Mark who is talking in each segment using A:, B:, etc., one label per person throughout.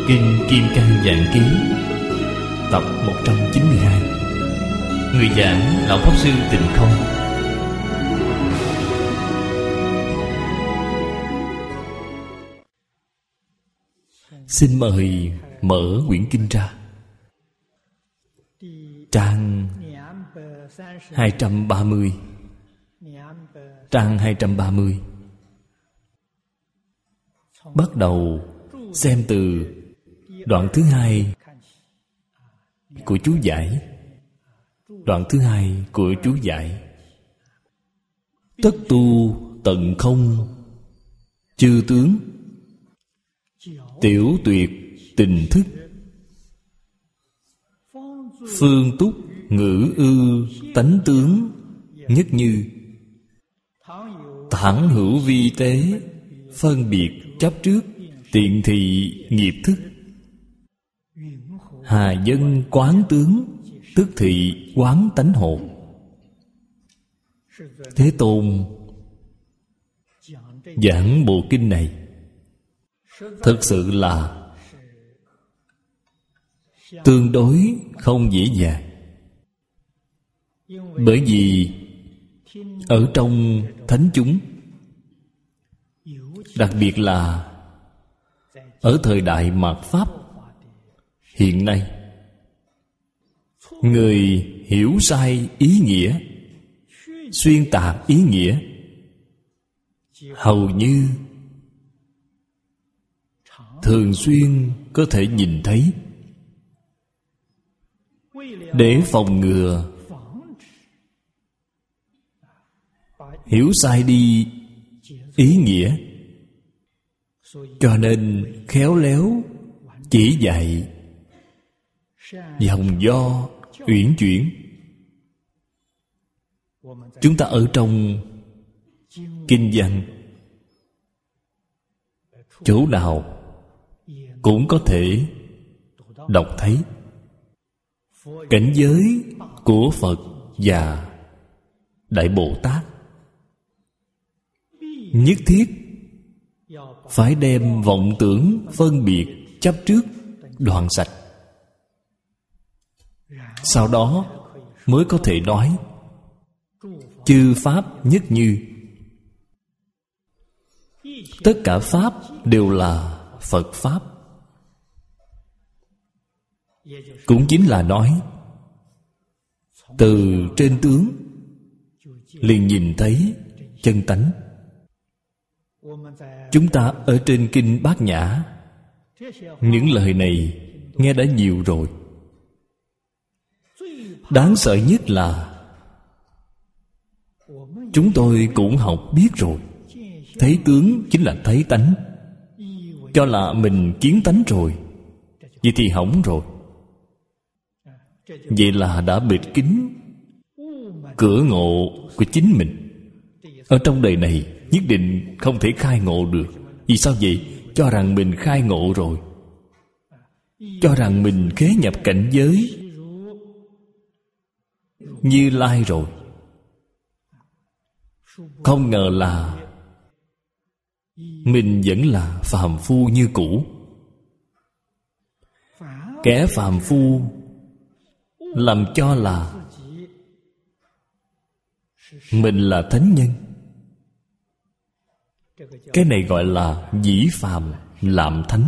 A: Kinh Kim Cang Vạn Ký, tập 192. Người giảng Lão Pháp Sư Tịnh Không. Xin mời mở quyển kinh ra. Trang 230. Trang 230. Bắt đầu xem từ đoạn thứ hai của chú giải. Đoạn thứ hai của chú giải: tất tu tận không chư tướng, tiểu tuyệt tình thức, phương túc ngữ ư tánh tướng nhất như. Thẳng hữu vi tế, phân biệt chấp trước, tiện thị nghiệp thức. Hà dân quán tướng, tức thị quán tánh hộ. Thế Tôn giảng bộ kinh này thực sự là tương đối không dễ dàng. Bởi vì ở trong thánh chúng, đặc biệt là ở thời đại mạt Pháp hiện nay, người hiểu sai ý nghĩa, xuyên tạc ý nghĩa hầu như thường xuyên có thể nhìn thấy. Để phòng ngừa hiểu sai đi ý nghĩa, cho nên khéo léo chỉ dạy dòng do uyển chuyển. Chúng ta ở trong kinh văn chỗ nào cũng có thể đọc thấy cảnh giới của Phật và Đại Bồ Tát. Nhất thiết phải đem vọng tưởng phân biệt chấp trước đoạn sạch, sau đó mới có thể nói chư pháp nhất như. Tất cả pháp đều là Phật pháp. Cũng chính là nói từ trên tướng liền nhìn thấy chân tánh. Chúng ta ở trên kinh Bát Nhã, những lời này nghe đã nhiều rồi. Đáng sợ nhất là chúng tôi cũng học biết rồi. Thấy tướng chính là thấy tánh, cho là mình kiến tánh rồi, vậy thì hỏng rồi. Vậy là đã bịt kín cửa ngộ của chính mình. Ở trong đời này nhất định không thể khai ngộ được. Vì sao vậy? Cho rằng mình khai ngộ rồi, cho rằng mình khế nhập cảnh giới Như Lai rồi. Không ngờ là mình vẫn là phàm phu như cũ. Kẻ phàm phu làm cho là mình là thánh nhân. Cái này gọi là dĩ phàm làm thánh.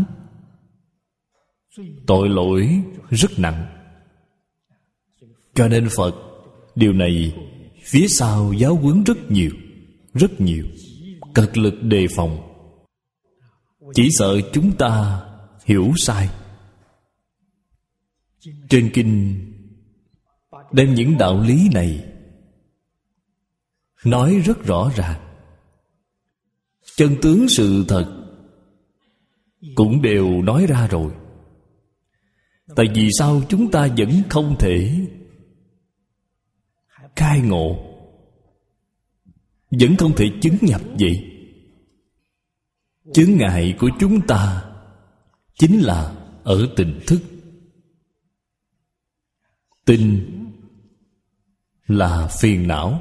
A: Tội lỗi rất nặng. Cho nên Phật điều này phía sau giáo huấn rất nhiều, cật lực đề phòng. Chỉ sợ chúng ta hiểu sai. Trên kinh đem những đạo lý này nói rất rõ ràng. Chân tướng sự thật cũng đều nói ra rồi. Tại vì sao chúng ta vẫn không thể khai ngộ, vẫn không thể chứng nhập vậy? Chướng ngại của chúng ta chính là ở tình thức. Tình là phiền não.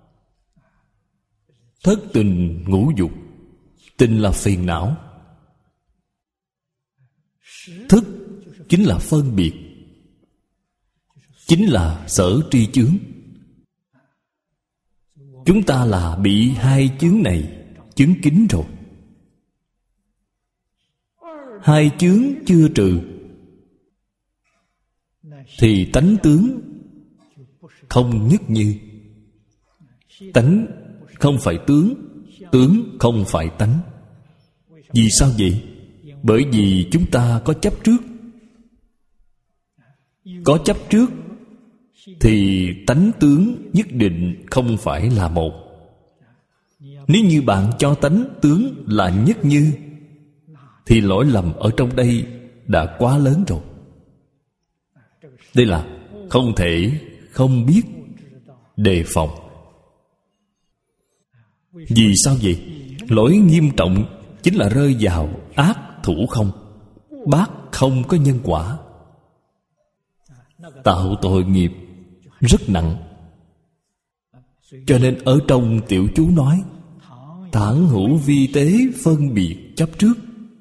A: Thất tình ngũ dục, tình là phiền não. Thức chính là phân biệt, chính là sở tri chướng. Chúng ta là bị hai chướng này chướng kín rồi. Hai chướng chưa trừ thì tánh tướng không nhất như. Tánh không phải tướng, tướng không phải tánh. Vì sao vậy? Bởi vì chúng ta có chấp trước. Có chấp trước thì tánh tướng nhất định không phải là một. Nếu như bạn cho tánh tướng là nhất như thì lỗi lầm ở trong đây đã quá lớn rồi. Đây là không thể không biết đề phòng. Vì sao vậy? Lỗi nghiêm trọng chính là rơi vào ác thủ không, bát không có nhân quả, tạo tội nghiệp rất nặng. Cho nên ở trong tiểu chú nói thản hữu vi tế phân biệt chấp trước.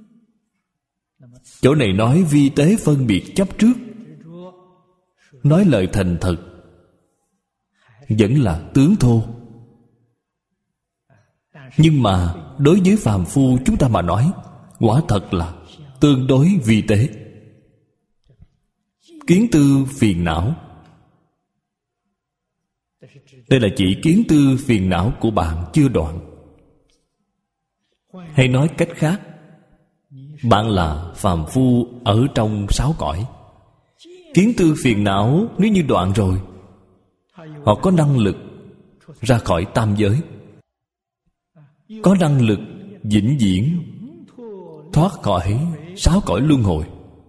A: Chỗ này nói vi tế phân biệt chấp trước, nói lời thành thật, vẫn là tướng thô. Nhưng mà đối với phàm phu chúng ta mà nói, quả thật là tương đối vi tế. Kiến tư phiền não, đây là chỉ kiến tư phiền não của bạn chưa đoạn. Hay nói cách khác, bạn là phàm phu ở trong sáu cõi. Kiến tư phiền não nếu như đoạn rồi, họ có năng lực ra khỏi tam giới, có năng lực vĩnh viễn thoát khỏi sáu cõi luân hồi,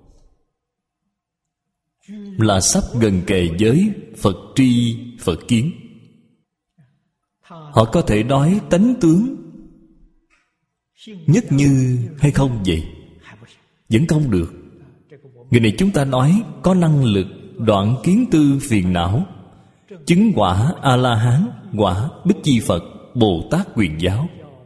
A: là sắp gần kề với Phật tri Phật kiến. Họ có thể nói tánh tướng nhất như hay không vậy? Vẫn không được. Người này chúng ta nói có năng lực đoạn kiến tư phiền não, chứng quả A-la-hán, quả Bích Chi Phật, Bồ Tát Quyền Giáo.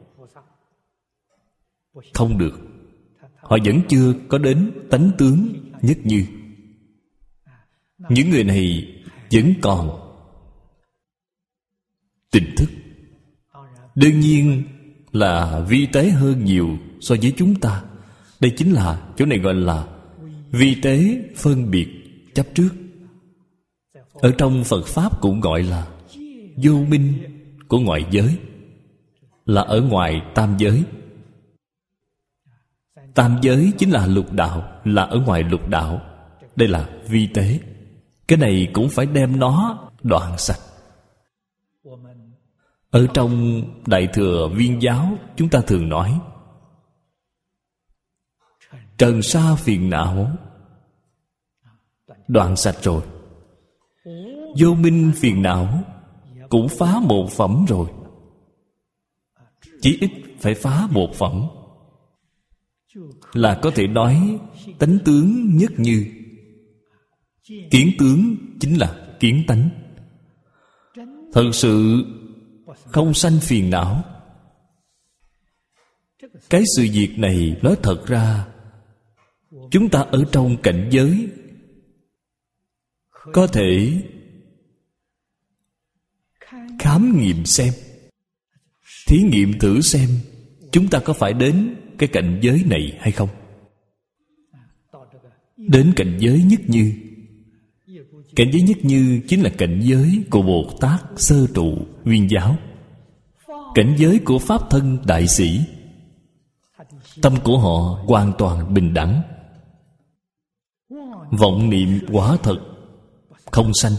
A: Không được. Họ vẫn chưa có đến tánh tướng nhất như. Những người này vẫn còn tỉnh thức. Đương nhiên là vi tế hơn nhiều so với chúng ta. Đây chính là chỗ này gọi là vi tế phân biệt chấp trước. Ở trong Phật Pháp cũng gọi là vô minh của ngoại giới, là ở ngoài tam giới. Tam giới chính là lục đạo, là ở ngoài lục đạo. Đây là vi tế. Cái này cũng phải đem nó đoạn sạch. Ở trong Đại Thừa Viên Giáo, chúng ta thường nói trần sa phiền não đoạn sạch rồi. Vô minh phiền não cũng phá một phẩm rồi. Chỉ ít phải phá một phẩm, là có thể nói tánh tướng nhất như. Kiến tướng chính là kiến tánh. Thật sự không sanh phiền não. Cái sự việc này nói thật ra, chúng ta ở trong cảnh giới có thể khám nghiệm xem, thí nghiệm thử xem chúng ta có phải đến cái cảnh giới này hay không. Đến cảnh giới nhất như. Cảnh giới nhất như chính là cảnh giới của Bồ Tát Sơ Trụ Viên Giáo, cảnh giới của Pháp Thân Đại Sĩ. Tâm của họ hoàn toàn bình đẳng, vọng niệm quả thật không sanh.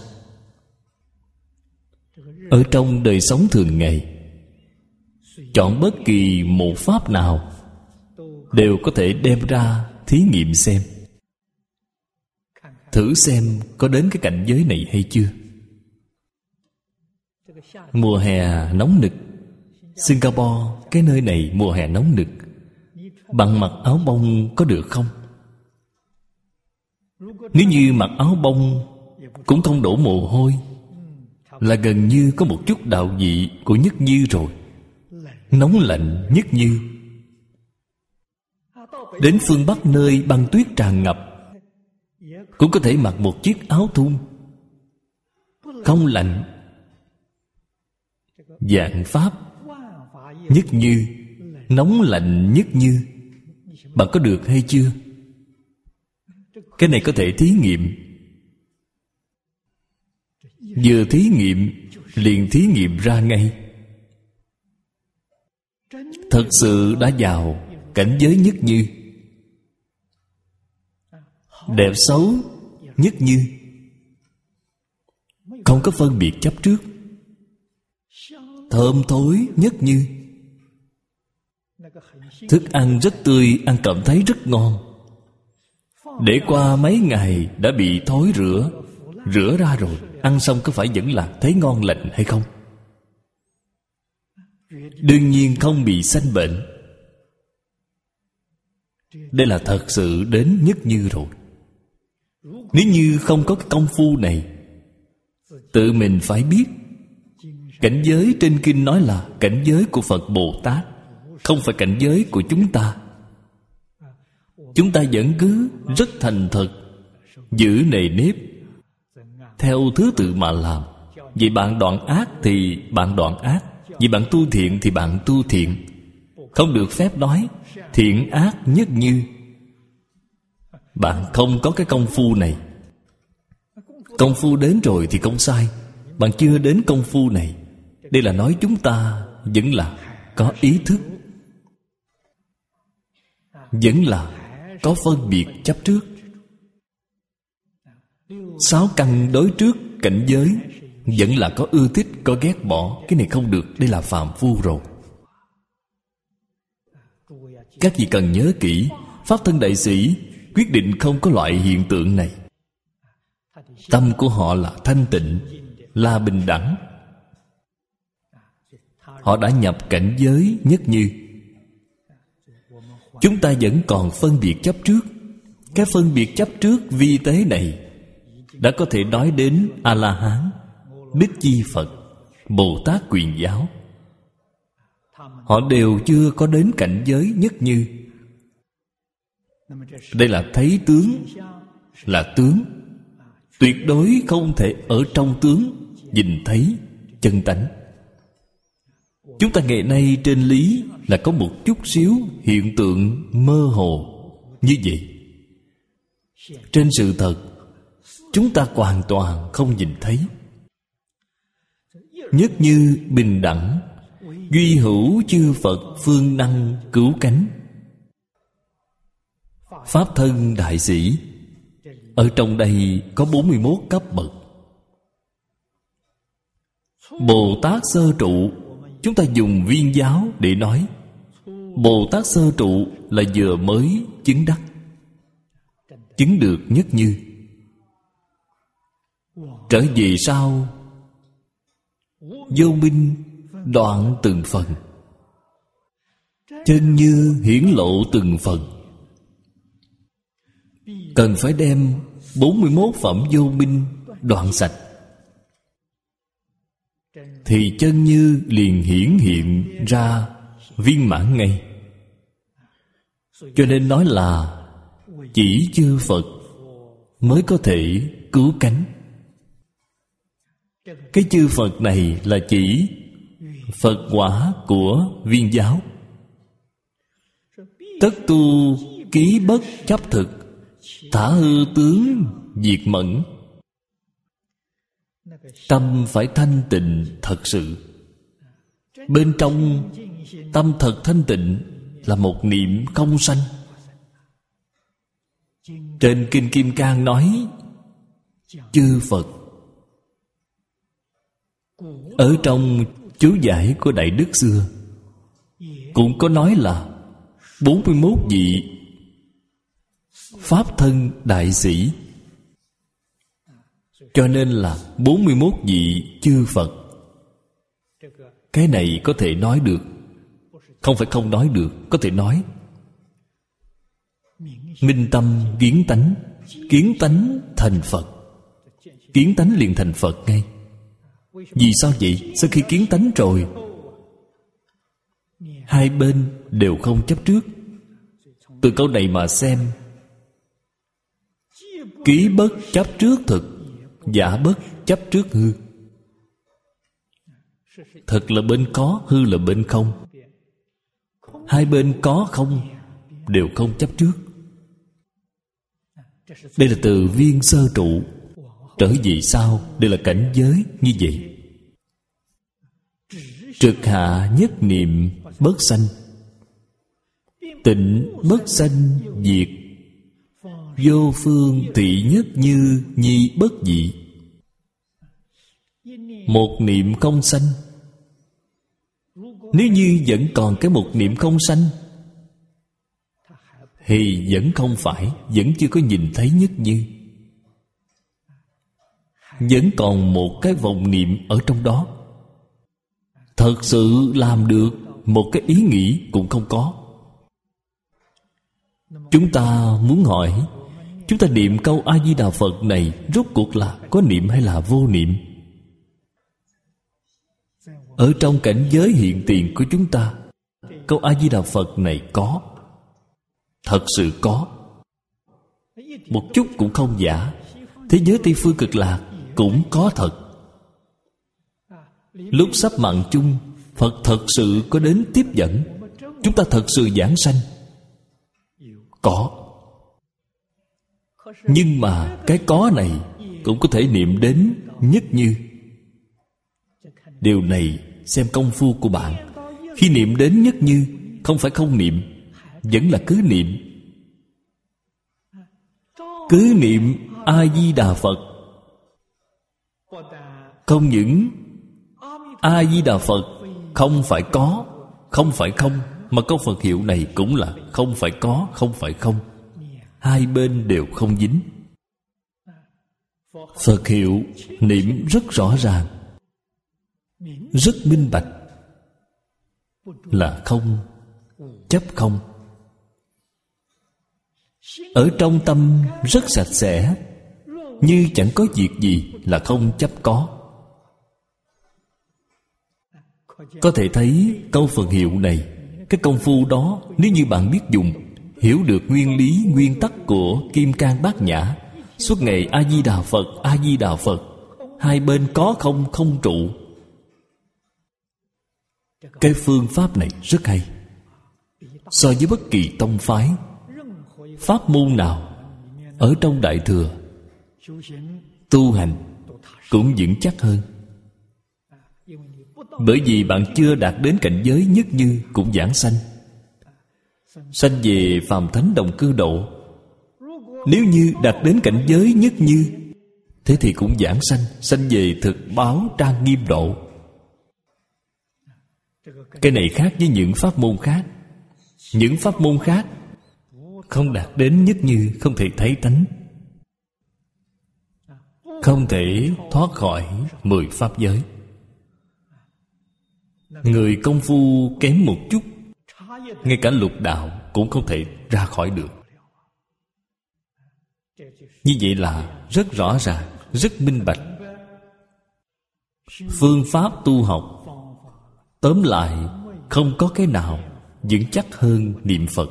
A: Ở trong đời sống thường ngày, chọn bất kỳ một pháp nào đều có thể đem ra thí nghiệm xem, thử xem có đến cái cảnh giới này hay chưa. Mùa hè nóng nực, Singapore, cái nơi này mùa hè nóng nực, bạn mặc áo bông có được không? Nếu như mặc áo bông cũng không đổ mồ hôi, là gần như có một chút đạo vị của nhất như rồi. Nóng lạnh nhất như. Đến phương Bắc nơi băng tuyết tràn ngập, cũng có thể mặc một chiếc áo thun, không lạnh. Vạn pháp nhất như, nóng lạnh nhất như. Bạn có được hay chưa? Cái này có thể thí nghiệm. Vừa thí nghiệm liền thí nghiệm ra ngay. Thật sự đã vào cảnh giới nhất như. Đẹp xấu nhất như, không có phân biệt chấp trước. Thơm thối nhất như. Thức ăn rất tươi, ăn cảm thấy rất ngon. Để qua mấy ngày đã bị thối rữa, rửa ra rồi, ăn xong có phải vẫn là thấy ngon lành hay không? Đương nhiên không bị sanh bệnh. Đây là thật sự đến nhất như rồi. Nếu như không có cái công phu này, tự mình phải biết. Cảnh giới trên kinh nói là cảnh giới của Phật Bồ Tát, không phải cảnh giới của chúng ta. Chúng ta vẫn cứ rất thành thật, giữ nề nếp, theo thứ tự mà làm. Vì bạn đoạn ác thì bạn đoạn ác, vì bạn tu thiện thì bạn tu thiện. Không được phép nói thiện ác nhất như. Bạn không có cái công phu này. Công phu đến rồi thì không sai. Bạn chưa đến công phu này. Đây là nói chúng ta vẫn là có ý thức, vẫn là có phân biệt chấp trước. 6 căn đối trước cảnh giới vẫn là có ưa thích, có ghét bỏ. Cái này không được, đây là phàm phu rồi. Các vị cần nhớ kỹ, Pháp Thân Đại Sĩ quyết định không có loại hiện tượng này. Tâm của họ là thanh tịnh, là bình đẳng. Họ đã nhập cảnh giới nhất như. Chúng ta vẫn còn phân biệt chấp trước. Cái phân biệt chấp trước vi tế này đã có thể nói đến A-la-hán, Đức Chi Phật, Bồ Tát Quyền Giáo. Họ đều chưa có đến cảnh giới nhất như. Đây là thấy tướng, là tướng. Tuyệt đối không thể ở trong tướng nhìn thấy chân tánh. Chúng ta ngày nay trên lý là có một chút xíu hiện tượng mơ hồ như vậy. Trên sự thật chúng ta hoàn toàn không nhìn thấy. Nhất như bình đẳng, duy hữu chư Phật phương năng cứu cánh. Pháp Thân Đại Sĩ, ở trong đây có 41 cấp bậc. Bồ Tát Sơ Trụ, chúng ta dùng Viên Giáo để nói. Bồ Tát Sơ Trụ là vừa mới chứng đắc, chứng được nhất như. Trở về sau, vô minh đoạn từng phần, chân như hiển lộ từng phần. Cần phải đem 41 phẩm vô minh đoạn sạch, thì chân như liền hiển hiện ra viên mãn ngay. Cho nên nói là chỉ chư Phật mới có thể cứu cánh. Cái chư Phật này là chỉ Phật quả của Viên Giáo. Tất tu ký bất chấp thực, thả hư tướng diệt mẫn. Tâm phải thanh tịnh thật sự. Bên trong tâm thật thanh tịnh là một niệm không sanh. Trên Kinh Kim Cang nói chư Phật. Ở trong chú giải của Đại Đức xưa cũng có nói là 41 vị Pháp Thân Đại Sĩ. Cho nên là 41 vị chư Phật. Cái này có thể nói được, không phải không nói được, có thể nói. Minh tâm kiến tánh, kiến tánh thành Phật. Kiến tánh liền thành Phật ngay. Vì sao vậy? Sau khi kiến tánh rồi, hai bên đều không chấp trước. Từ câu này mà xem, ký bất chấp trước thực, giả bất chấp trước hư. Thực là bên có, hư là bên không. Hai bên có không đều không chấp trước. Đây là từ viên sơ trụ trở về sau, đây là cảnh giới như vậy. Trực hạ nhất niệm bất sanh, tịnh bất sanh diệt, vô phương thị nhất như nhi bất dị. Một niệm không sanh. Nếu như vẫn còn cái một niệm không sanh thì vẫn không phải, vẫn chưa có nhìn thấy nhất như. Vẫn còn một cái vọng niệm ở trong đó. Thật sự làm được một cái ý nghĩ cũng không có. Chúng ta muốn hỏi, chúng ta niệm câu A-di-đà Phật này rốt cuộc là có niệm hay là vô niệm? Ở trong cảnh giới hiện tiền của chúng ta, câu A-di-đà Phật này có, thật sự có, một chút cũng không giả. Thế giới Tây Phương Cực Lạc cũng có thật. Lúc sắp mạng chung, Phật thật sự có đến tiếp dẫn, chúng ta thật sự giảng sanh, có. Nhưng mà cái có này cũng có thể niệm đến nhất như. Điều này xem công phu của bạn. Khi niệm đến nhất như, không phải không niệm, vẫn là cứ niệm. Cứ niệm A-di-đà Phật. Không những A-di-đà Phật không phải có, không phải không, mà câu Phật hiệu này cũng là không phải có, không phải không. Hai bên đều không dính. Phật hiệu niệm rất rõ ràng, rất minh bạch, là không, chấp không. Ở trong tâm rất sạch sẽ, như chẳng có việc gì, là không chấp có. Có thể thấy câu Phật hiệu này, cái công phu đó, nếu như bạn biết dùng, hiểu được nguyên lý, nguyên tắc của Kim Cang Bát Nhã, suốt ngày A-di-đà Phật, A-di-đà Phật, hai bên có không, không trụ. Cái phương pháp này rất hay. So với bất kỳ tông phái, pháp môn nào ở trong Đại Thừa, tu hành cũng vững chắc hơn. Bởi vì bạn chưa đạt đến cảnh giới nhất như cũng giảng sanh. Sanh về phàm thánh đồng cư độ. Nếu như đạt đến cảnh giới nhất như, thế thì cũng giảng sanh, sanh về thực báo trang nghiêm độ. Cái này khác với những pháp môn khác. Những pháp môn khác không đạt đến nhất như, không thể thấy tánh, không thể thoát khỏi 10 pháp giới. Người công phu kém một chút, ngay cả lục đạo cũng không thể ra khỏi được. Như vậy là rất rõ ràng, rất minh bạch. Phương pháp tu học, tóm lại không có cái nào vững chắc hơn niệm Phật.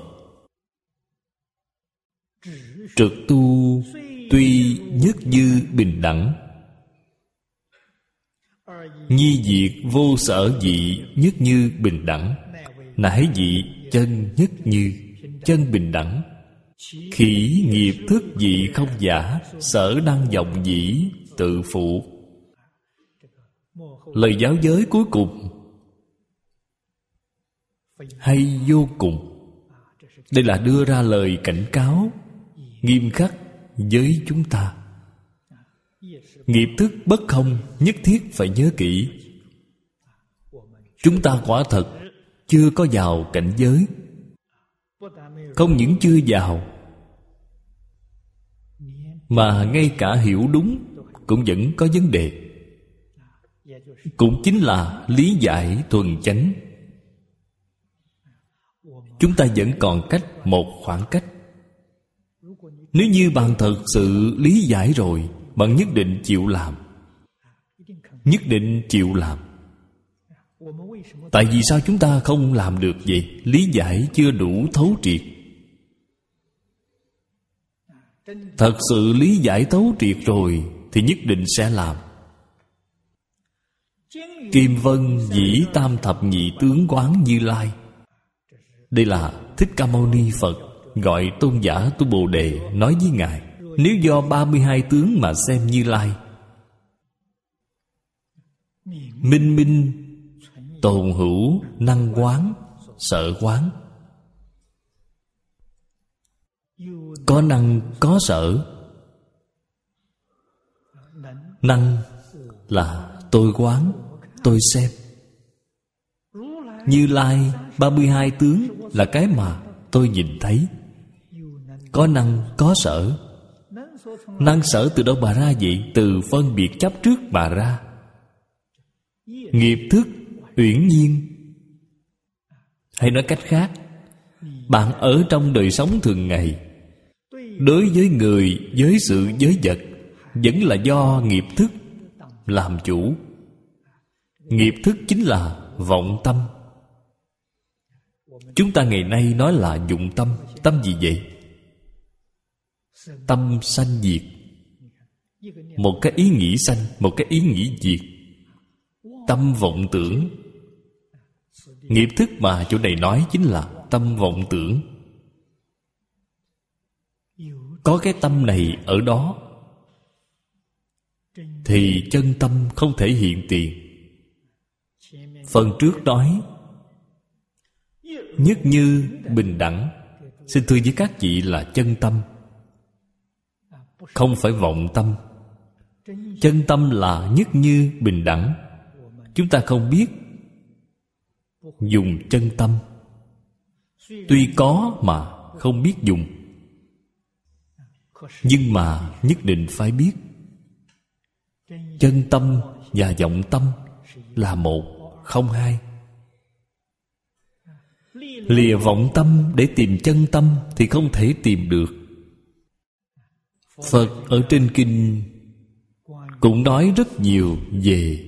A: Trực tu tuy nhất như bình đẳng, nhi diệt vô sở dị nhất như bình đẳng. Nãi dị chân nhất như, chân bình đẳng. Khỉ nghiệp thức dị không giả, sở năng vọng dĩ tự phụ. Lời giáo giới cuối cùng hay vô cùng. Đây là đưa ra lời cảnh cáo nghiêm khắc với chúng ta. Nghiệp thức bất không, nhất thiết phải nhớ kỹ. Chúng ta quả thật chưa có vào cảnh giới. Không những chưa vào, mà ngay cả hiểu đúng cũng vẫn có vấn đề. Cũng chính là lý giải thuần chánh. Chúng ta vẫn còn cách, một khoảng cách. Nếu như bạn thật sự lý giải rồi, bạn nhất định chịu làm. Nhất định chịu làm. Tại vì sao chúng ta không làm được vậy? Lý giải chưa đủ thấu triệt. thật sự lý giải thấu triệt rồi thì nhất định sẽ làm. Kim Vân dĩ tam thập nhị tướng quán Như Lai. Đây là Thích Ca Mâu Ni Phật gọi tôn giả Tu Bồ Đề nói với Ngài: nếu do 32 tướng mà xem Như Lai, minh minh tồn hữu năng quán sở quán. Có năng có sở. Năng là tôi quán, tôi xem. Như Lai 32 tướng là cái mà tôi nhìn thấy. Có năng có sở. Năng sở từ đâu mà ra vậy? Từ phân biệt chấp trước mà ra. Nghiệp thức uyển nhiên. Hay nói cách khác, bạn ở trong đời sống thường ngày, đối với người, với sự, với vật, vẫn là do nghiệp thức làm chủ. Nghiệp thức chính là vọng tâm. Chúng ta ngày nay nói là dụng tâm. Tâm gì vậy? Tâm sanh diệt. Một cái ý nghĩ sanh, một cái ý nghĩ diệt. Tâm vọng tưởng. Nghiệp thức mà chỗ này nói chính là tâm vọng tưởng. Có cái tâm này ở đó thì chân tâm không thể hiện tiền. Phần trước nói nhất như bình đẳng. Xin thưa với các vị là chân tâm, không phải vọng tâm. Chân tâm là nhất như bình đẳng. Chúng ta không biết dùng chân tâm. Tuy có mà không biết dùng, nhưng mà nhất định phải biết. Chân tâm và vọng tâm là một, không hai. Lìa vọng tâm để tìm chân tâm thì không thể tìm được. Phật ở trên kinh cũng nói rất nhiều về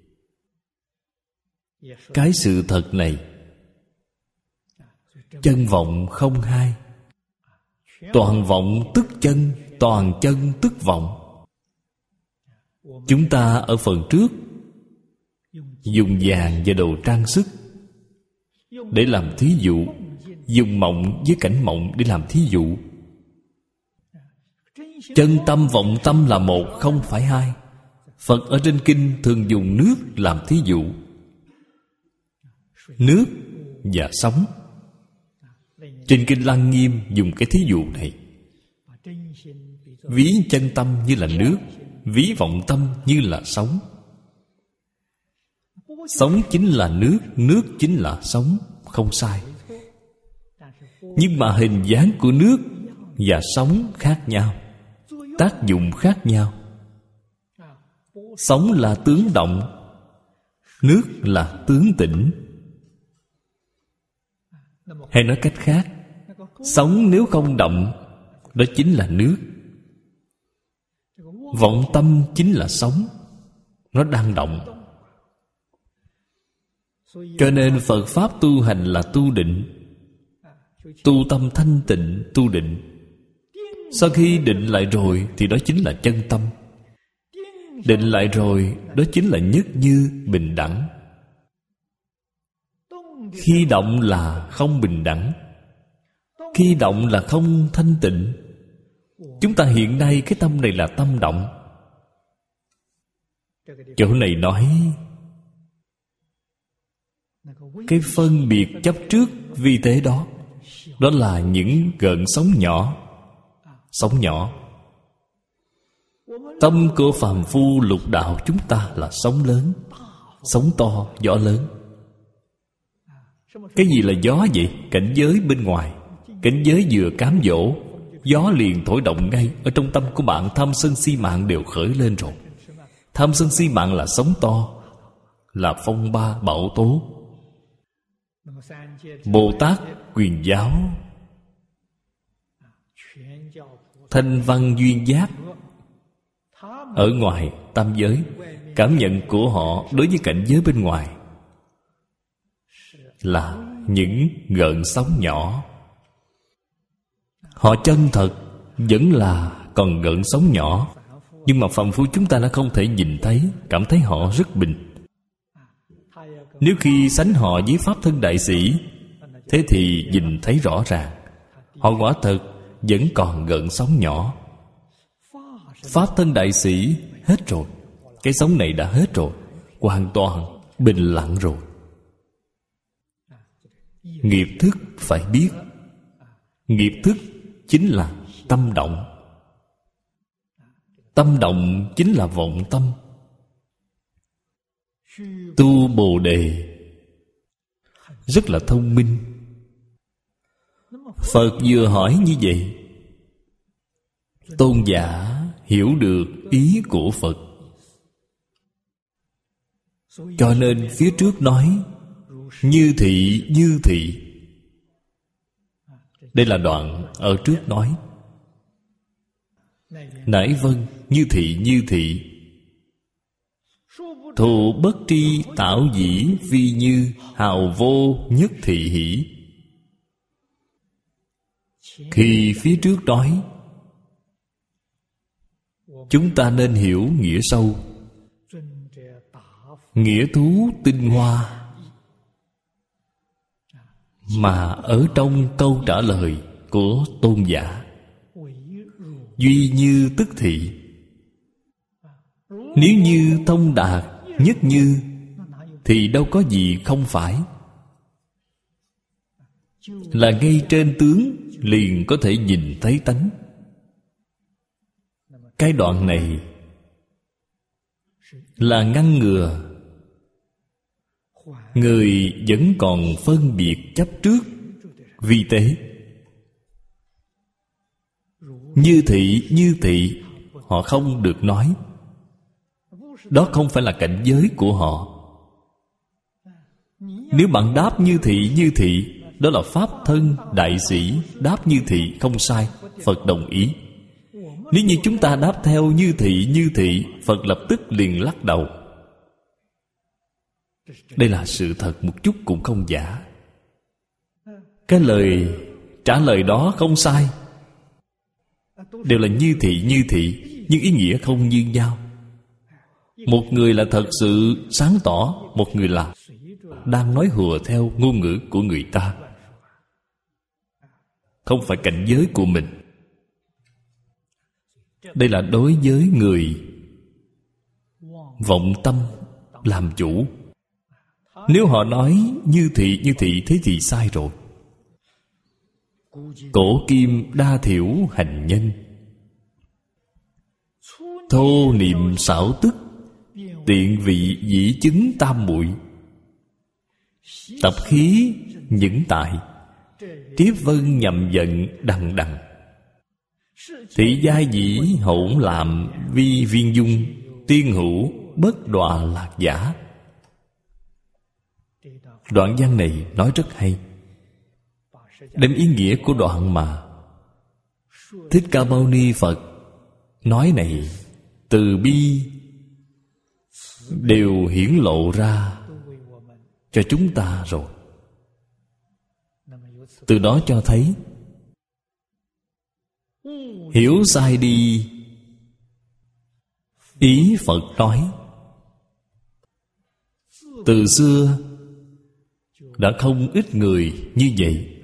A: cái sự thật này. Chân vọng không hai. Toàn vọng tức chân, toàn chân tức vọng. Chúng ta ở phần trước dùng vàng và đồ trang sức để làm thí dụ, dùng mộng với cảnh mộng để làm thí dụ. Chân tâm vọng tâm là một, không phải hai. Phật ở trên kinh thường dùng nước làm thí dụ. Nước và sóng. Trên kinh Lăng Nghiêm dùng cái thí dụ này. Ví chân tâm như là nước, ví vọng tâm như là sóng. Sóng chính là nước, nước chính là sóng, không sai. Nhưng mà hình dáng của nước và sóng khác nhau, tác dụng khác nhau. Sóng là tướng động, nước là tướng tĩnh. Hay nói cách khác, sóng nếu không động, đó chính là nước. Vọng tâm chính là sóng, nó đang động. Cho nên Phật Pháp tu hành là tu định. Tu tâm thanh tịnh, tu định. Sau khi định lại rồi thì đó chính là chân tâm. Định lại rồi, đó chính là nhất như bình đẳng. Khi động là không bình đẳng. Khi động là không thanh tịnh. Chúng ta hiện nay cái tâm này là tâm động. Chỗ này nói cái phân biệt chấp trước vi tế đó, đó là những gợn sóng nhỏ. Sóng nhỏ. Tâm của phàm phu lục đạo chúng ta là sóng lớn. Sóng to, gió lớn. Cái gì là gió vậy? Cảnh giới bên ngoài. Cảnh giới vừa cám dỗ, gió liền thổi động ngay. Ở trong tâm của bạn, tham sân si mạng đều khởi lên rồi. Tham sân si mạng là sóng to, là phong ba bão tố. Bồ Tát Quyền Giáo, Thanh Văn Duyên Giác, ở ngoài tam giới, cảm nhận của họ đối với cảnh giới bên ngoài là những gợn sóng nhỏ. Họ chân thật vẫn là còn gợn sóng nhỏ. Nhưng mà phàm phu chúng ta đã không thể nhìn thấy, cảm thấy họ rất bình. Nếu khi sánh họ với Pháp Thân Đại Sĩ, thế thì nhìn thấy rõ ràng họ quả thật vẫn còn gợn sóng nhỏ. Pháp Thân Đại Sĩ hết rồi, cái sóng này đã hết rồi, hoàn toàn bình lặng rồi. Nghiệp thức phải biết, nghiệp thức chính là tâm động. Tâm động chính là vọng tâm. Tu Bồ Đề rất là thông minh. Phật vừa hỏi như vậy, tôn giả hiểu được ý của Phật. Cho nên phía trước nói như thị như thị. Đây là đoạn ở trước nói. Nãi vâng như thị như thị. Thù bất tri tạo dĩ vi như hào vô nhất thị hỷ. Khi phía trước nói, chúng ta nên hiểu nghĩa sâu, nghĩa thú tinh hoa. Mà ở trong câu trả lời của tôn giả, duy như tức thị. Nếu như thông đạt nhất như, thì đâu có gì không phải. Là ngay trên tướng liền có thể nhìn thấy tánh. Cái đoạn này là ngăn ngừa người vẫn còn phân biệt chấp trước vi tế. Như thị họ không được nói. Đó không phải là cảnh giới của họ. Nếu bạn đáp như thị, đó là Pháp Thân Đại Sĩ. Đáp như thị không sai, Phật đồng ý. Nếu như chúng ta đáp theo như thị, Phật lập tức liền lắc đầu. Đây là sự thật một chút cũng không giả. Cái lời trả lời đó không sai, đều là như thị, nhưng ý nghĩa không như nhau. Một người là thật sự sáng tỏ, một người là đang nói hùa theo ngôn ngữ của người ta, không phải cảnh giới của mình. Đây là đối với người vọng tâm làm chủ. Nếu họ nói như thị, thế thì sai rồi. Cổ kim đa thiểu hành nhân, thô niệm xảo tức, tiện vị dĩ chứng tam muội. Tập khí những tại, tiếp vân nhầm giận đằng đằng. Thị giai dĩ hỗn làm vi viên dung, tiên hữu bất đọa lạc giả. Đoạn văn này nói rất hay, đem ý nghĩa của đoạn mà Thích Ca Mâu Ni Phật nói này từ bi đều hiển lộ ra cho chúng ta rồi. Từ đó cho thấy hiểu sai đi ý Phật nói. Từ xưa đã không ít người như vậy,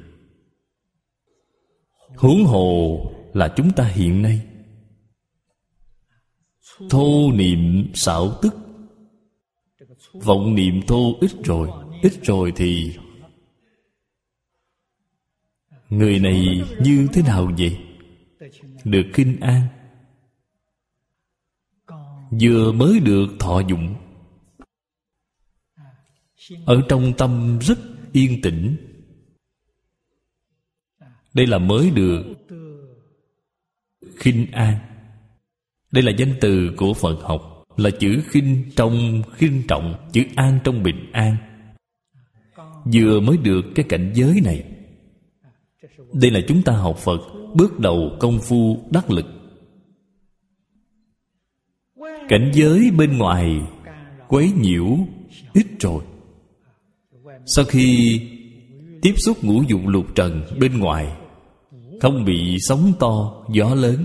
A: huống hồ là chúng ta hiện nay. Thô niệm xảo tức, vọng niệm thô ít rồi thì người này như thế nào vậy? Được khinh an, vừa mới được thọ dụng, ở trong tâm rất yên tĩnh. Đây là mới được khinh an. Đây là danh từ của Phật học, là chữ khinh trong khinh trọng, chữ an trong bình an. Vừa mới được cái cảnh giới này. Đây là chúng ta học Phật bước đầu công phu đắc lực. Cảnh giới bên ngoài quấy nhiễu ít rồi. Sau khi tiếp xúc ngũ dục lục trần bên ngoài, không bị sóng to gió lớn.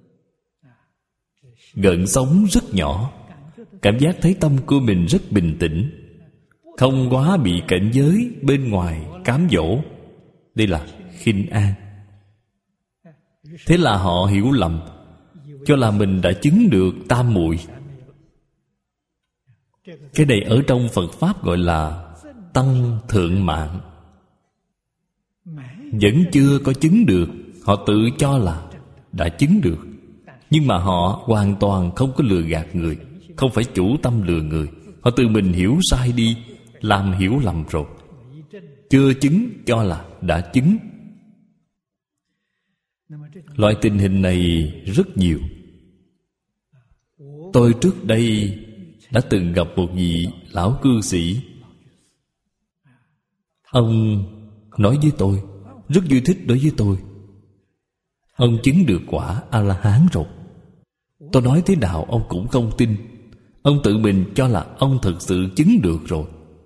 A: Gợn sóng rất nhỏ, cảm giác thấy tâm của mình rất bình tĩnh, không quá bị cảnh giới bên ngoài cám dỗ. Đây là khinh an. Thế là họ hiểu lầm, cho là mình đã chứng được tam muội. Cái này ở trong Phật Pháp gọi là tăng thượng mạng. Vẫn chưa có chứng được, họ tự cho là đã chứng được. Nhưng mà họ hoàn toàn không có lừa gạt người, không phải chủ tâm lừa người. Họ tự mình hiểu sai đi, làm hiểu lầm rồi. Chưa chứng cho là đã chứng. Loại tình hình này rất nhiều. Tôi trước đây đã từng gặp một vị lão cư sĩ. Ông nói với tôi, rất vui thích đối với tôi. Ông chứng được quả A-la-hán rồi. Tôi nói thế nào ông cũng không tin. Ông tự mình cho là ông thực sự chứng được rồi.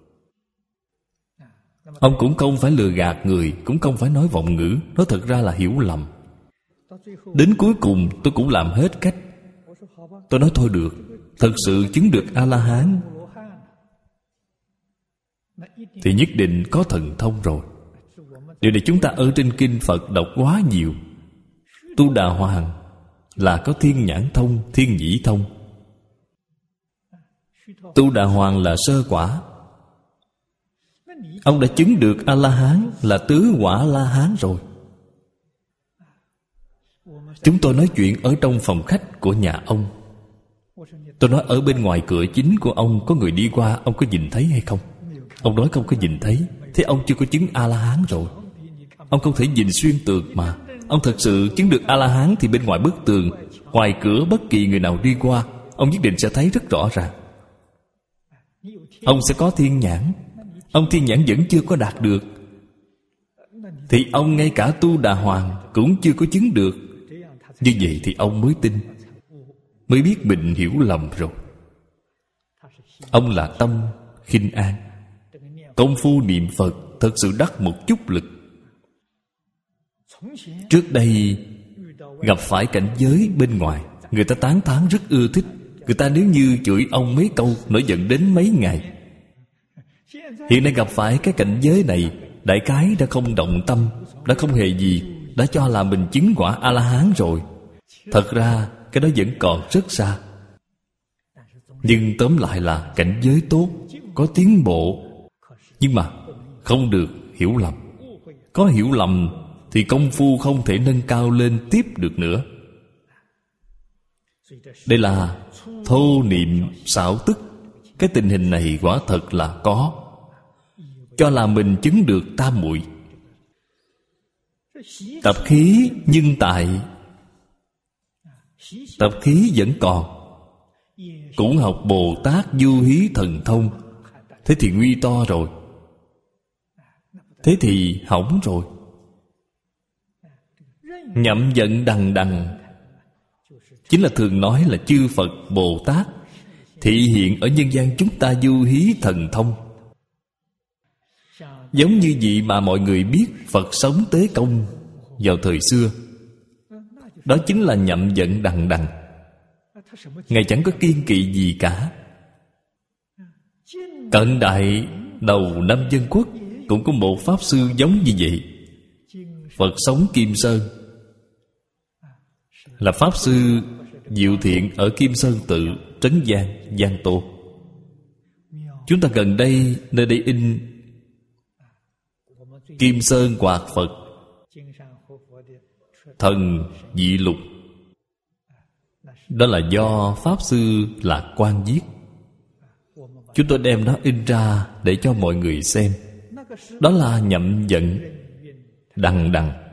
A: Ông cũng không phải lừa gạt người, cũng không phải nói vọng ngữ. Nó thật ra là hiểu lầm. Đến cuối cùng tôi cũng làm hết cách. Tôi nói thôi được, thật sự chứng được A-la-hán thì nhất định có thần thông rồi. Điều này chúng ta ở trên kinh Phật đọc quá nhiều. Tu Đà Hoàng là có thiên nhãn thông, thiên nhĩ thông. Tu Đà Hoàng là sơ quả. Ông đã chứng được A-la-hán là tứ quả La-hán rồi. Chúng tôi nói chuyện ở trong phòng khách của nhà ông. Tôi nói ở bên ngoài cửa chính của ông có người đi qua, ông có nhìn thấy hay không? Ông nói không có nhìn thấy. Thế ông chưa có chứng A-la-hán rồi. Ông không thể nhìn xuyên tường mà. Ông thật sự chứng được A-la-hán thì bên ngoài bức tường, ngoài cửa bất kỳ người nào đi qua, ông nhất định sẽ thấy rất rõ ràng. Ông sẽ có thiên nhãn. Ông thiên nhãn vẫn chưa có đạt được, thì ông ngay cả Tu Đà Hoàng cũng chưa có chứng được. Như vậy thì ông mới tin, mới biết mình hiểu lầm rồi. Ông là tâm khinh an. Công phu niệm Phật thật sự đắc một chút lực. Trước đây gặp phải cảnh giới bên ngoài, người ta tán thán rất ưa thích. Người ta nếu như chửi ông mấy câu, nổi giận đến mấy ngày. Hiện nay gặp phải cái cảnh giới này, đại khái đã không động tâm, đã không hề gì, đã cho là mình chứng quả A-la-hán rồi. Thật ra cái đó vẫn còn rất xa. Nhưng tóm lại là cảnh giới tốt, có tiến bộ. Nhưng mà không được hiểu lầm. Có hiểu lầm thì công phu không thể nâng cao lên tiếp được nữa. Đây là thô niệm xảo tức. Cái tình hình này quả thật là có. Cho là mình chứng được tam muội. Tập khí nhưng tại, tập khí vẫn còn. Cũng học Bồ Tát Du Hí Thần Thông. Thế thì nguy to rồi. Thế thì hỏng rồi. Nhậm giận đằng đằng chính là thường nói là chư Phật Bồ Tát thị hiện ở nhân gian chúng ta du hí thần thông. Giống như vậy mà mọi người biết Phật sống Tế Công vào thời xưa. Đó chính là nhậm giận đằng đằng. Ngài chẳng có kiêng kỵ gì cả. Cận đại đầu năm Dân Quốc cũng có một Pháp Sư giống như vậy. Phật sống Kim Sơn, là Pháp Sư Diệu Thiện ở Kim Sơn Tự, Trấn Giang, Giang Tô. Chúng ta gần đây nơi đây in Kim Sơn Hoạt Phật Thần Dị Lục. Đó là do Pháp Sư Lạc Quan viết. Chúng tôi đem nó in ra để cho mọi người xem. Đó là nhậm giận đằng đằng.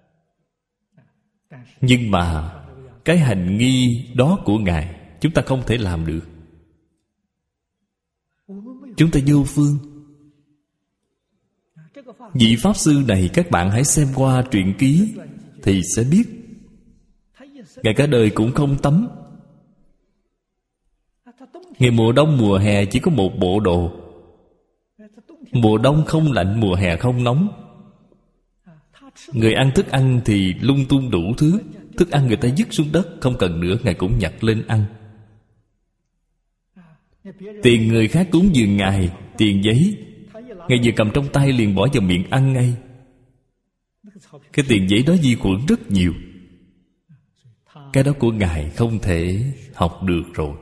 A: Nhưng mà cái hành nghi đó của Ngài chúng ta không thể làm được. Chúng ta vô phương. Vị Pháp Sư này các bạn hãy xem qua truyện ký thì sẽ biết. Ngài cả đời cũng không tắm. Ngày mùa đông mùa hè chỉ có một bộ đồ. Mùa đông không lạnh, mùa hè không nóng. Người ăn thức ăn thì lung tung đủ thứ. Thức ăn người ta dứt xuống đất, không cần nữa, Ngài cũng nhặt lên ăn. Tiền người khác cúng dường Ngài, tiền giấy, Ngài vừa cầm trong tay liền bỏ vào miệng ăn ngay. Cái tiền giấy đó vi khuẩn rất nhiều. Cái đó của Ngài không thể học được rồi.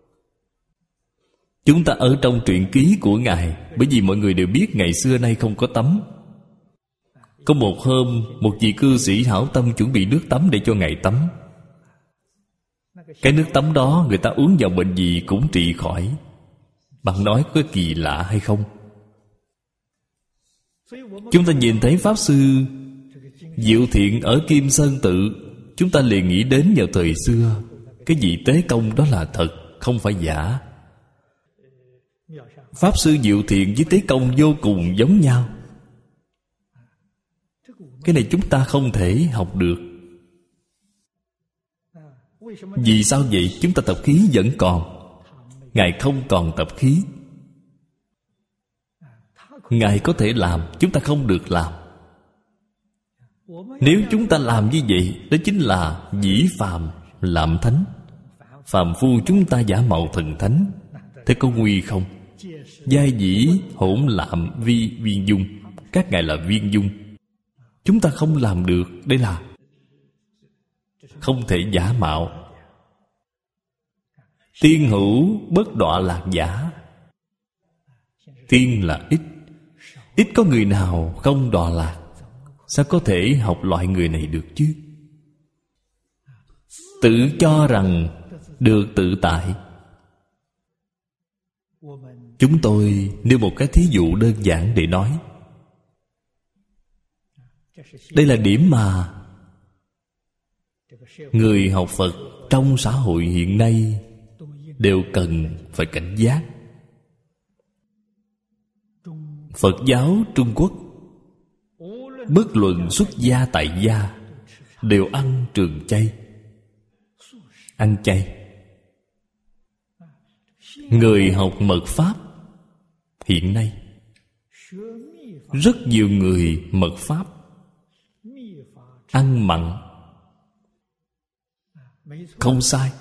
A: Chúng ta ở trong truyện ký của Ngài, bởi vì mọi người đều biết ngày xưa nay không có tắm. Có một hôm, một vị cư sĩ hảo tâm chuẩn bị nước tắm để cho Ngài tắm. Cái nước tắm đó người ta uống vào bệnh gì cũng trị khỏi. Bạn nói có kỳ lạ hay không? Chúng ta nhìn thấy Pháp Sư Diệu Thiện ở Kim Sơn Tự, chúng ta liền nghĩ đến vào thời xưa. Cái vị Tế Công đó là thật, không phải giả. Pháp Sư Diệu Thiện với Tế Công vô cùng giống nhau. Cái này chúng ta không thể học được. Vì sao vậy? Chúng ta tập khí vẫn còn, Ngài không còn tập khí. Ngài có thể làm, chúng ta không được làm. Nếu chúng ta làm như vậy, đó chính là dĩ phàm làm thánh. Phàm phu chúng ta giả mạo thần thánh, thế có nguy không? Giai dĩ hỗn lạm vi viên dung. Các ngài là viên dung, chúng ta không làm được. Đây là không thể giả mạo. Tiên hữu bất đọa lạc giả. Tiên là ít, ít có người nào không đọa lạc. Sao có thể học loại người này được chứ? Tự cho rằng được tự tại. Chúng tôi nêu một cái thí dụ đơn giản để nói. Đây là điểm mà người học Phật trong xã hội hiện nay đều cần phải cảnh giác. Phật giáo Trung Quốc, bất luận xuất gia tại gia, đều ăn trường chay, ăn chay. Người học mật pháp hiện nay, rất nhiều người mật pháp ăn mặn. Không sai.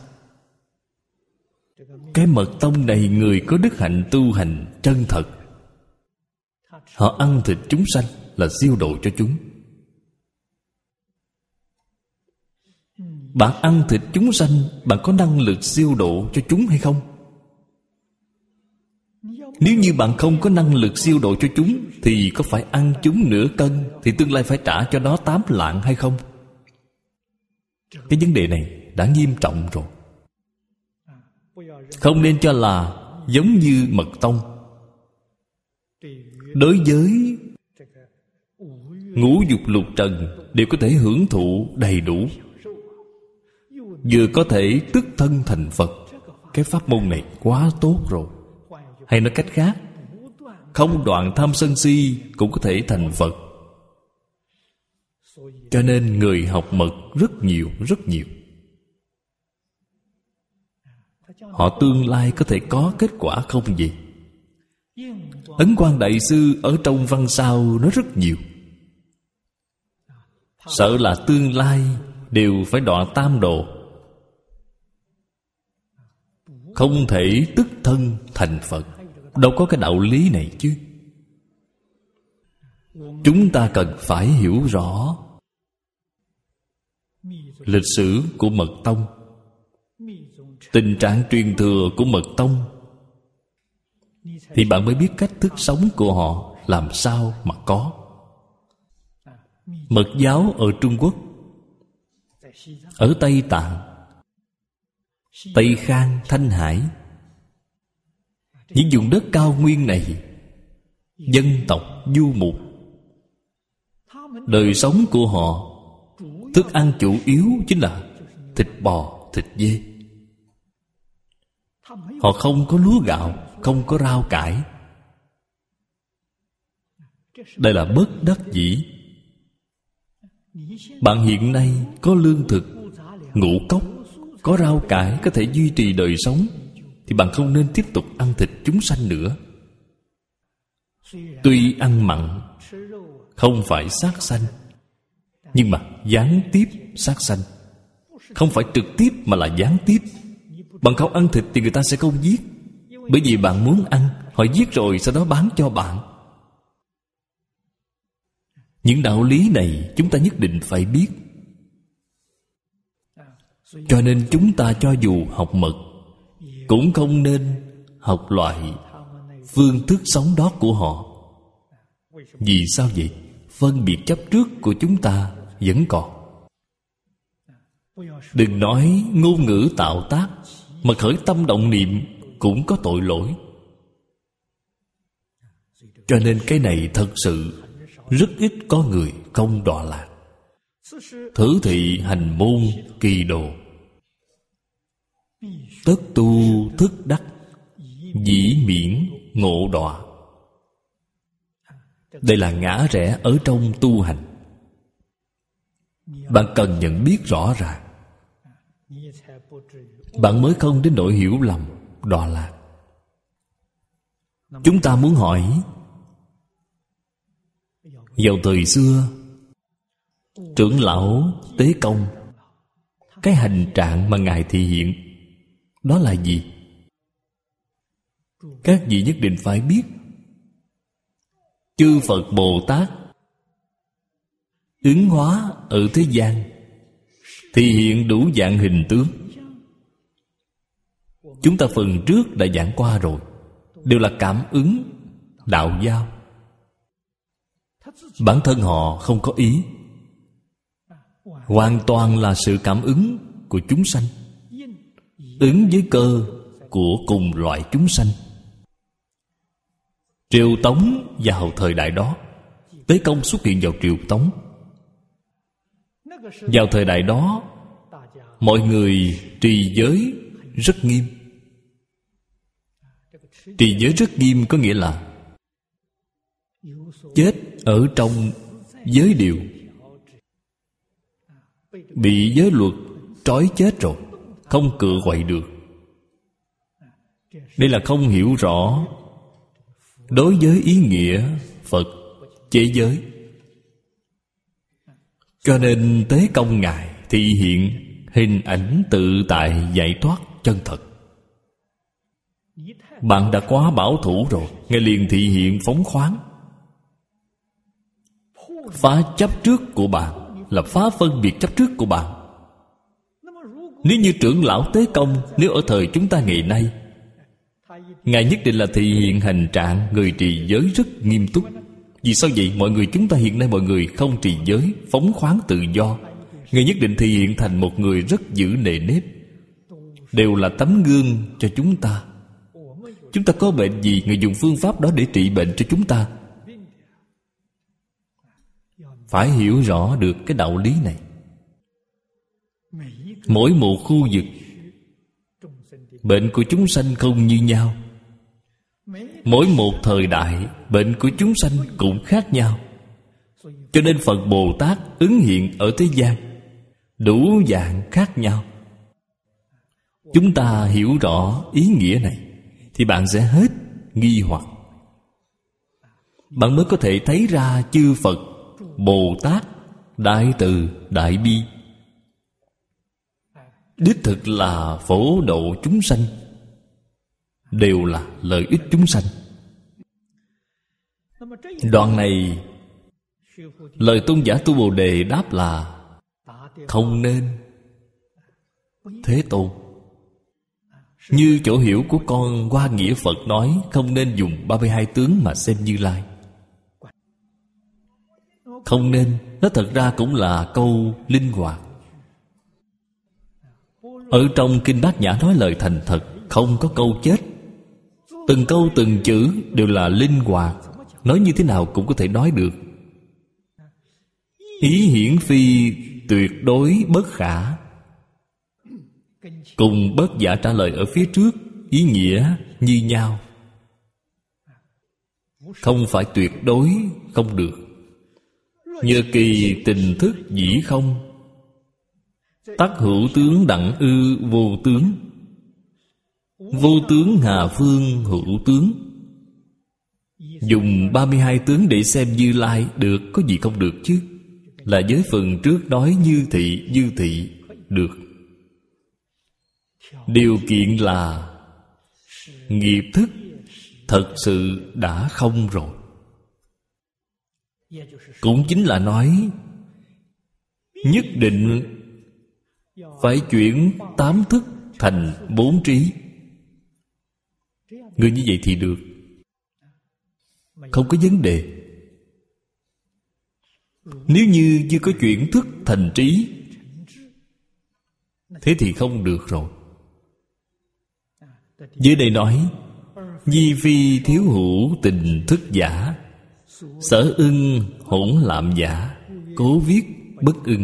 A: Cái mật tông này, người có đức hạnh tu hành chân thật, họ ăn thịt chúng sanh là siêu độ cho chúng. Bạn ăn thịt chúng sanh, bạn có năng lực siêu độ cho chúng hay không? Nếu như bạn không có năng lực siêu độ cho chúng, thì có phải ăn chúng nửa cân thì tương lai phải trả cho nó 8 lạng hay không? Cái vấn đề này đã nghiêm trọng rồi. Không nên cho là giống như mật tông. Đối với ngũ dục lục trần đều có thể hưởng thụ đầy đủ, vừa có thể tức thân thành Phật. Cái pháp môn này quá tốt rồi. Hay nói cách khác, không đoạn tham sân si cũng có thể thành Phật. Cho nên người học mật rất nhiều, rất nhiều. Họ tương lai có thể có kết quả không gì. Ấn Quang Đại Sư ở trong văn sao nói rất nhiều. Sợ là tương lai đều phải đọa tam đồ, không thể tức thân thành Phật. Đâu có cái đạo lý này chứ. Chúng ta cần phải hiểu rõ lịch sử của mật tông, tình trạng truyền thừa của mật tông, thì bạn mới biết cách thức sống của họ làm sao mà có. Mật giáo ở Trung Quốc, ở Tây Tạng, Tây Khang, Thanh Hải, những vùng đất cao nguyên này, dân tộc du mục, đời sống của họ, thức ăn chủ yếu chính là thịt bò, thịt dê. Họ không có lúa gạo, không có rau cải. Đây là bất đắc dĩ. Bạn hiện nay có lương thực, ngũ cốc, có rau cải có thể duy trì đời sống, thì bạn không nên tiếp tục ăn thịt chúng sanh nữa. Tuy ăn mặn, không phải sát sanh, Nhưng mà gián tiếp sát sanh, không phải trực tiếp mà là gián tiếp. Bạn không ăn thịt thì người ta sẽ không giết, bởi vì bạn muốn ăn, họ giết rồi sau đó bán cho bạn. Những đạo lý này chúng ta nhất định phải biết. Cho nên chúng ta cho dù học mật, cũng không nên học loại phương thức sống đó của họ. Vì sao vậy? Phân biệt chấp trước của chúng ta vẫn còn. Đừng nói ngôn ngữ tạo tác, mà khởi tâm động niệm cũng có tội lỗi. Cho nên cái này thật sự rất ít có người không đọa lạc. Thử thị hành môn kỳ đồ, tất tu thức đắc, dĩ miễn ngộ đọa. Đây là ngã rẽ ở trong tu hành. Bạn cần nhận biết rõ ràng, bạn mới không đến nỗi hiểu lầm đọa lạc. Chúng ta muốn hỏi, vào thời xưa trưởng lão Tế Công, cái hành trạng mà Ngài thị hiện đó là gì? Các vị nhất định phải biết. Chư Phật Bồ Tát ứng hóa ở thế gian, thì hiện đủ dạng hình tướng. Chúng ta phần trước đã giảng qua rồi, đều là cảm ứng đạo giao. Bản thân họ không có ý, hoàn toàn là sự cảm ứng của chúng sanh, ứng với cơ của cùng loại chúng sanh. Triều Tống vào thời đại đó, Tế Công xuất hiện vào Triều Tống. Vào thời đại đó, mọi người trì giới rất nghiêm. Trì giới rất nghiêm có nghĩa là chết ở trong giới điều, bị giới luật trói chết rồi, không cựa quậy được. Đây là không hiểu rõ đối với ý nghĩa Phật chế giới. Cho nên Tế Công Ngài thị hiện hình ảnh tự tại giải thoát chân thật. Bạn đã quá bảo thủ rồi, Ngài liền thị hiện phóng khoáng. Phá chấp trước của bạn là phá phân biệt chấp trước của bạn. Nếu như trưởng lão Tế Công, nếu ở thời chúng ta ngày nay, Ngài nhất định là thị hiện hành trạng người trì giới rất nghiêm túc. Vì sao vậy? Mọi người chúng ta hiện nay mọi người không trì giới, phóng khoáng tự do. Ngài nhất định thị hiện thành một người rất giữ nề nếp, đều là tấm gương cho chúng ta. Chúng ta có bệnh gì, Ngài dùng phương pháp đó để trị bệnh cho chúng ta. Phải hiểu rõ được cái đạo lý này. Mỗi một khu vực, bệnh của chúng sanh không như nhau. Mỗi một thời đại, bệnh của chúng sanh cũng khác nhau. Cho nên Phật Bồ Tát ứng hiện ở thế gian đủ dạng khác nhau. Chúng ta hiểu rõ ý nghĩa này thì bạn sẽ hết nghi hoặc. Bạn mới có thể thấy ra chư Phật Bồ Tát đại từ đại bi, đích thực là phổ độ chúng sanh, đều là lợi ích chúng sanh. Đoạn này lời tôn giả Tu Bồ Đề đáp là không nên. Thế Tôn, như chỗ hiểu của con Hoa Nghĩa Phật nói, không nên dùng 32 tướng mà xem Như Lai. Không nên, nó thật ra cũng là câu linh hoạt. Ở trong Kinh Bát Nhã nói lời thành thật, không có câu chết. Từng câu từng chữ đều là linh hoạt, nói như thế nào cũng có thể nói được. Ý hiển phi tuyệt đối bất khả. Cùng Bớt Giả trả lời ở phía trước, ý nghĩa như nhau. Không phải tuyệt đối không được. Nhờ kỳ tình thức dĩ không, tắc hữu tướng đặng ư vô tướng. Vô tướng hà phương hữu tướng. Dùng 32 tướng để xem Như Lai được, có gì không được chứ? là với phần trước nói như thị được. Điều kiện là nghiệp thức thật sự đã không rồi. Cũng chính là nói nhất định phải chuyển 8 thức thành 4 trí. Người như vậy thì được, không có vấn đề. Nếu như chưa có chuyển thức thành trí, thế thì không được rồi. Dưới đây nói: Nhi phi thiếu hữu tình thức giả, sở ưng hỗn lạm giả, cố viết bất ưng.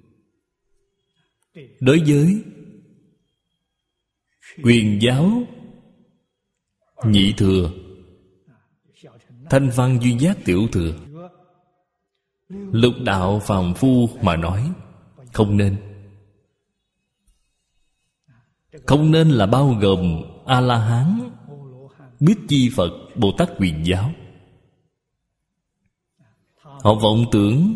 A: Đối với Quyền giáo nhị thừa, Thanh văn duy giác tiểu thừa, lục đạo phàm phu mà nói, không nên. Không nên là bao gồm A-la-hán, Bích Chi Phật, Bồ Tát Quyền giáo. Họ vọng tưởng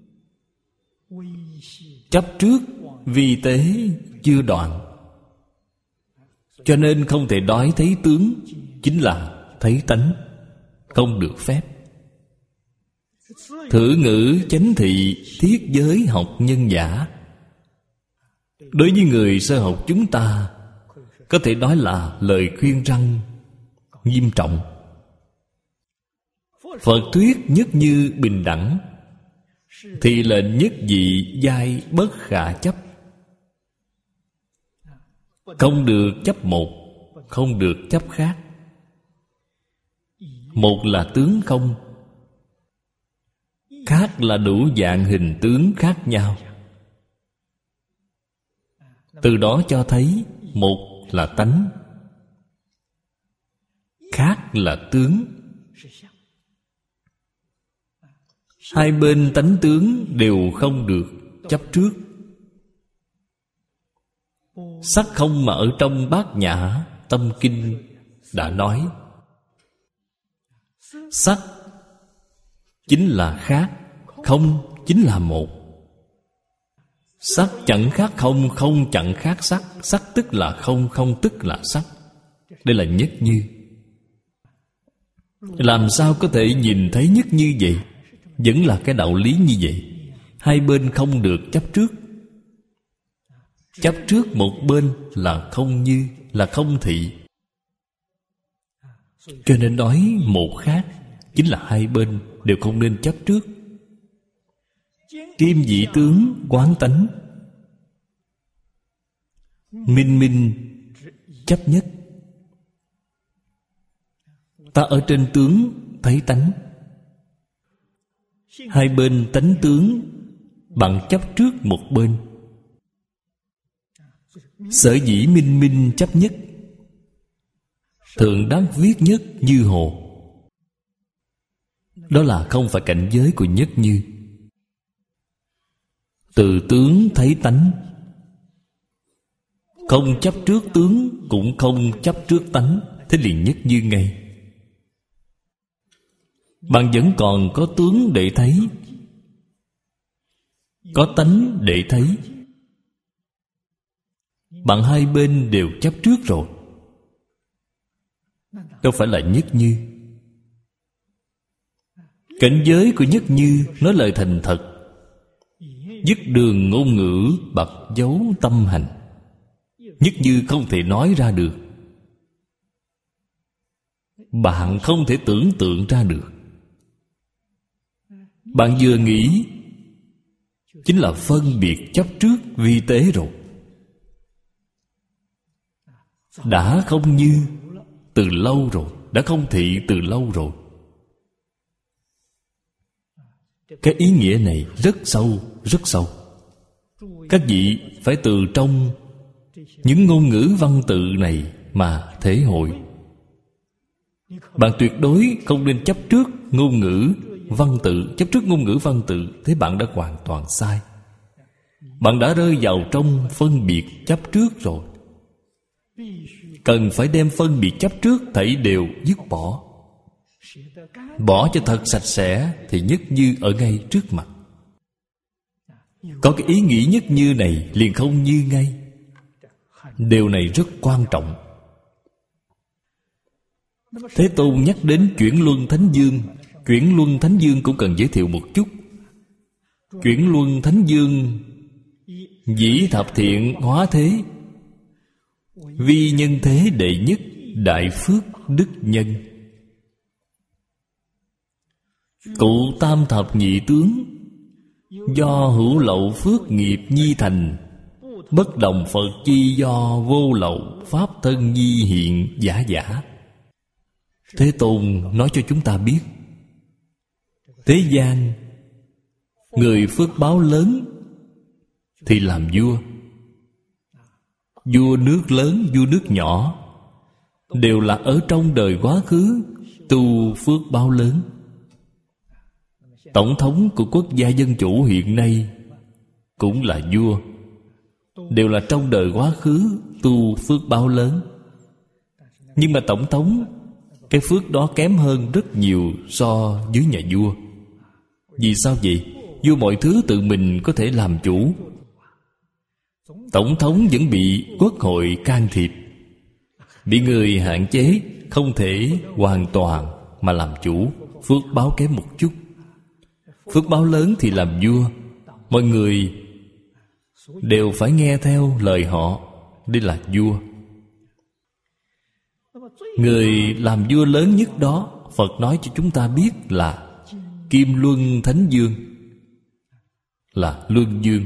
A: chấp trước vi tế chưa đoạn, cho nên không thể nói thấy tướng, chính là thấy tánh, không được phép. Thử ngữ chánh thị thiết giới học nhân giả, đối với người sơ học chúng ta có thể nói là lời khuyên răn nghiêm trọng. Phật thuyết nhất như bình đẳng, thì lệnh nhất vị giai bất khả chấp. Không được chấp một, không được chấp khác. Một là tướng không, khác là đủ dạng hình tướng khác nhau. Từ đó cho thấy một là tánh, khác là tướng. Hai bên tánh tướng đều không được chấp trước. Sắc không mà ở trong Bát Nhã Tâm Kinh đã nói, sắc chính là khác, không chính là một. Sắc chẳng khác không, không chẳng khác sắc. Sắc tức là không, không tức là sắc. Đây là nhất như. Làm sao có thể nhìn thấy nhất như vậy? Vẫn là cái đạo lý như vậy. Hai bên không được chấp trước. Chấp trước một bên là không như, là không thị. Cho nên nói một khác, chính là hai bên đều không nên chấp trước. Kim vị tướng quán tánh, minh minh chấp nhất. Ta ở trên tướng thấy tánh, hai bên tánh tướng bạn chấp trước một bên. Sở dĩ minh minh chấp nhất, thượng đắc viết nhất như hồ. Đó là không phải cảnh giới của nhất như. Từ tướng thấy tánh, không chấp trước tướng, cũng không chấp trước tánh, thế liền nhất như ngay. Bạn vẫn còn có tướng để thấy, có tánh để thấy. Bạn hai bên đều chấp trước rồi, đâu phải là nhất như. Cảnh giới của nhất như nói lời thành thật, dứt đường ngôn ngữ, bật dấu tâm hành. Nhất như không thể nói ra được, bạn không thể tưởng tượng ra được. Bạn vừa nghĩ chính là phân biệt chấp trước vi tế rồi. Đã không như từ lâu rồi, đã không thị từ lâu rồi. Cái ý nghĩa này rất sâu, rất sâu. Các vị phải từ trong những ngôn ngữ văn tự này mà thể hội. Bạn tuyệt đối không nên chấp trước ngôn ngữ văn tự. Chấp trước ngôn ngữ văn tự, thế bạn đã hoàn toàn sai. Bạn đã rơi vào trong phân biệt chấp trước rồi. Cần phải đem phân biệt chấp trước thảy đều dứt bỏ. Bỏ cho thật sạch sẽ, thì nhất như ở ngay trước mặt. Có cái ý nghĩ nhất như này liền không như ngay. Điều này rất quan trọng. Thế Tôn nhắc đến chuyển luân thánh dương. Chuyển luân thánh dương cũng cần giới thiệu một chút. Chuyển luân thánh dương dĩ thập thiện hóa thế, vi nhân thế đệ nhất, đại phước đức nhân. Cụ tam thập nhị tướng, do hữu lậu phước nghiệp nhi thành, bất đồng Phật chi do vô lậu pháp thân nhi hiện giả giả. Thế Tôn nói cho chúng ta biết, thế gian người phước báo lớn thì làm vua. Vua nước lớn, vua nước nhỏ đều là ở trong đời quá khứ tu phước báo lớn. Tổng thống của quốc gia dân chủ hiện nay cũng là vua, đều là trong đời quá khứ tu phước báo lớn. Nhưng mà tổng thống, cái phước đó kém hơn rất nhiều so với nhà vua. Vì sao vậy? Vua mọi thứ tự mình có thể làm chủ. Tổng thống vẫn bị quốc hội can thiệp, bị người hạn chế, không thể hoàn toàn mà làm chủ. Phước báo kém một chút. Phước báo lớn thì làm vua, mọi người đều phải nghe theo lời họ. Đây là vua. Người làm vua lớn nhất đó, Phật nói cho chúng ta biết là Kim Luân Thánh Dương, là Luân Dương.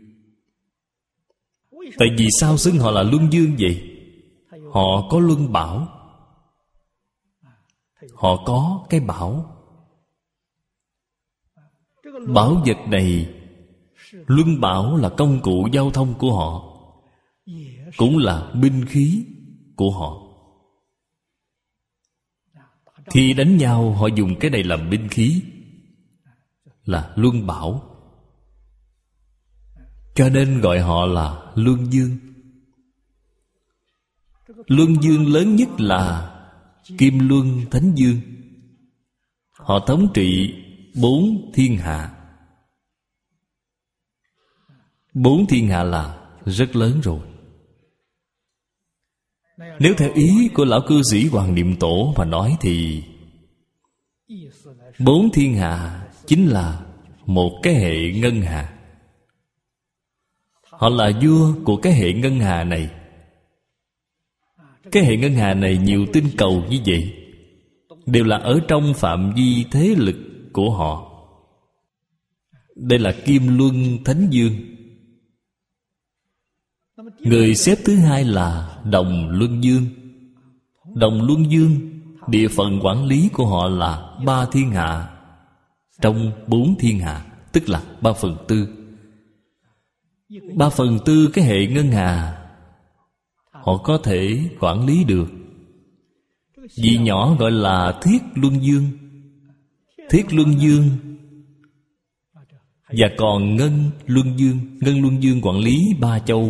A: Tại vì sao xưng họ là Luân Dương vậy? Họ có luân bảo, họ có cái bảo. Bảo vật này, luân bảo là công cụ giao thông của họ, cũng là binh khí của họ. Khi đánh nhau họ dùng cái này làm binh khí, là luân bảo. Cho nên gọi họ là Luân Dương. Luân Dương lớn nhất là Kim Luân Thánh Dương. Họ thống trị 4 thiên hạ. 4 thiên hạ là rất lớn rồi. Nếu theo ý của lão cư sĩ Hoàng Niệm Tổ mà nói thì 4 thiên hạ chính là một cái hệ ngân hà. Họ là vua của cái hệ ngân hà này. Cái hệ ngân hà này nhiều tinh cầu như vậy, đều là ở trong phạm vi thế lực của họ. Đây là Kim Luân Thánh Dương. Người xếp thứ hai là Đồng Luân Dương. Đồng Luân Dương, địa phận quản lý của họ là 3 thiên hạ trong 4 thiên hạ, tức là 3/4. 3/4 cái hệ ngân hà họ có thể quản lý được. Vị nhỏ gọi là Thiết Luân Dương. Thiết Luân Dương và còn Ngân Luân Dương. Ngân Luân Dương quản lý 3 châu.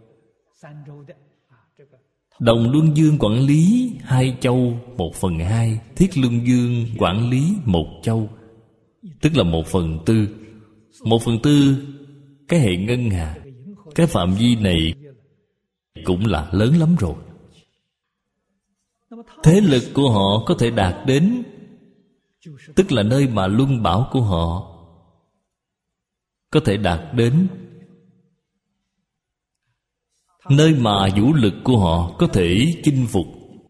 A: Đồng Luân Dương quản lý 2 châu 1/2. Thiết Luân Dương quản lý 1 châu, tức là 1/4. 1/4 cái hệ ngân hà. Cái phạm vi này cũng là lớn lắm rồi. Thế lực của họ có thể đạt đến, tức là nơi mà luân bảo của họ có thể đạt đến, nơi mà vũ lực của họ có thể chinh phục.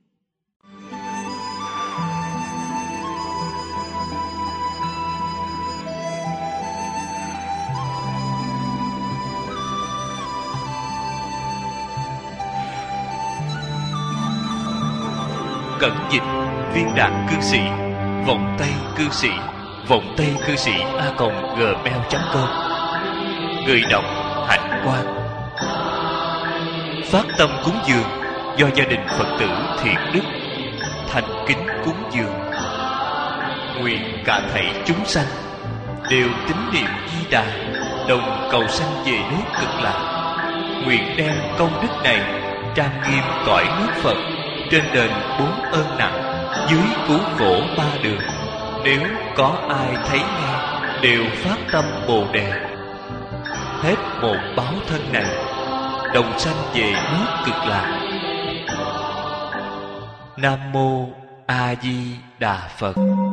B: Cẩn dịch viên đạn cư sĩ, vọng tay cư sĩ, vọng tay cư sĩ @gmail.com. Người đọc Hạnh Quang. Phát tâm cúng dường do gia đình Phật tử Thiện Đức thành kính cúng dường. Nguyện cả thảy chúng sanh đều tín niệm Di Đà, đồng cầu sanh về nước Cực Lạc. Nguyện đem công đức này trang nghiêm cõi nước Phật, trên đền 4 ơn nặng, dưới cứu khổ 3 đường. Nếu có ai thấy nghe, đều phát tâm Bồ Đề. hết một báo thân này, đồng sanh về nước Cực Lạc. Nam mô A Di Đà Phật.